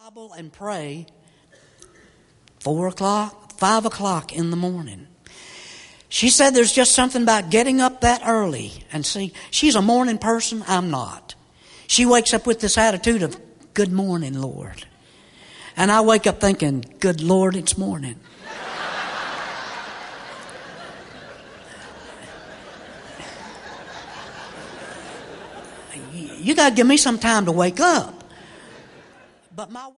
Bible and pray 4 o'clock, 5 o'clock in the morning. She said there's just something about getting up that early. And see, she's a morning person. I'm not. She wakes up with this attitude of, good morning, Lord. And I wake up thinking, good Lord, it's morning. You got to give me some time to wake up. But my